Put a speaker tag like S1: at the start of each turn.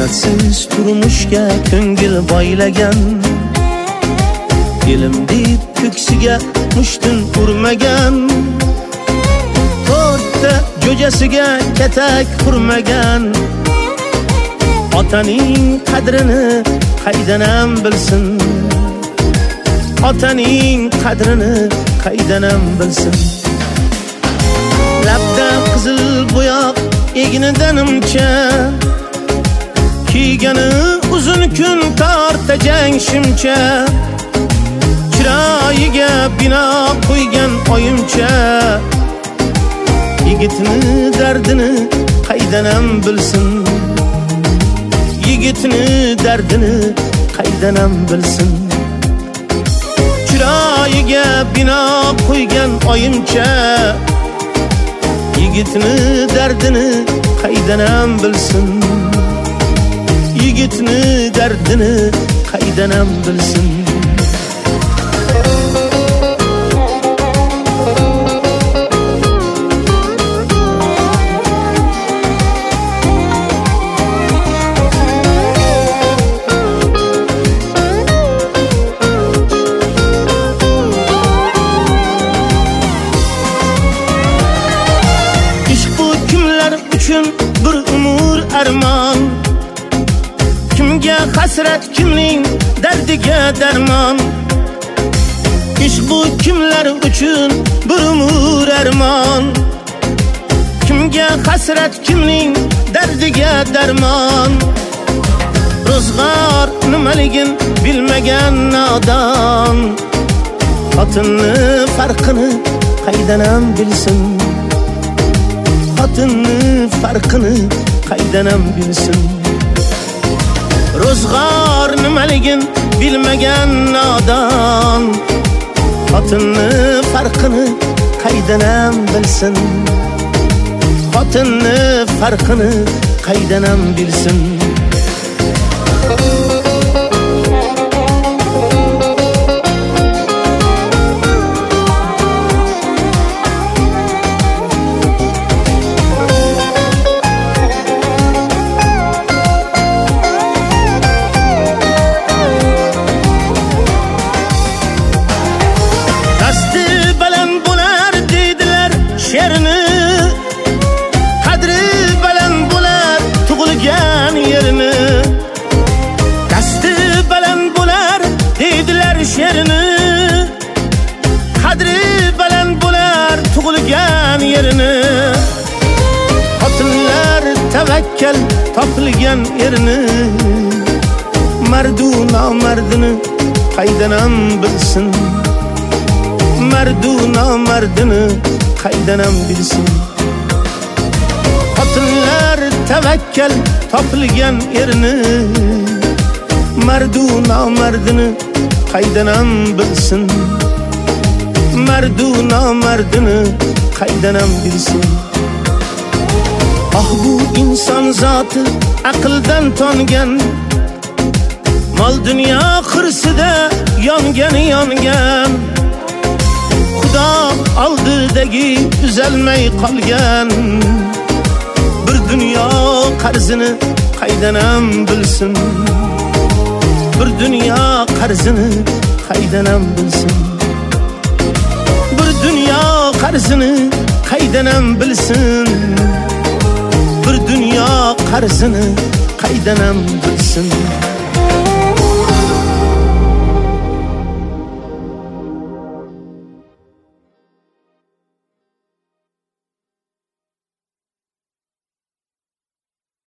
S1: mehnatsiz turmushga ko'ngil boylagan, elim deb ko'ksiga mushtun urmagan, to'rtta jo'jasiga katak qurmagan, otaning qadrini qaydanam bilsin, otaning qadrini qaydanam bilsin. Labda qizil bo'yoq egnidanimcha, kiygani uzun kun tortajang shimcha, chiroyiga bino qo'ygan oyimcha, yigitni dardini qaydanam bilsin, yigitni dardini qaydanam bilsin. Chiroyiga bino qo'ygan oyimcha, yigitni dardini qaydanam bilsin, yigitni dardini qaydanam bilsin. Uchun bir umr armon, kimga hasrat, kimning dardiga darmon. Ish bu kimlar uchun bir umr armon, kimga hasrat, kimning dardiga darmon. Ro'zg'or nimaligin bilmagan nodon, xotinni farqini qaydanam bilsin, xotinni farqini qaydanam bilsin. Ro'zg'or nimaligin bilmagan nodon, xotinni farqini qaydanam bilsin, xotinni farqini qaydanam bilsin. Qadri baland bo'lar tug'ilgan yerini, dasti baland bo'lar deydilar she'rini, qadri baland bo'lar tug'ilgan yerini. Xotinlar tavakkal topilgan erini, mardu nomardini qaydanam bilsin, mardu nomardini qaydanam bilsin. Xotinlar tavakkal topilgan erini, mardu nomardini qaydanam bilsin, mardu nomardini qaydanam bilsin. Ah bu inson zoti aqldan tongan, mol dunyo xirsida yongan, Xudo oldidagi uzalmay qolgan, bir dunyo qarzini qaydanam bilsin, bir dunyo qarzini qaydanam bilsin, bir dunyo qarzini qaydanam bilsin, bir dunyo qarzini qaydanam bilsin.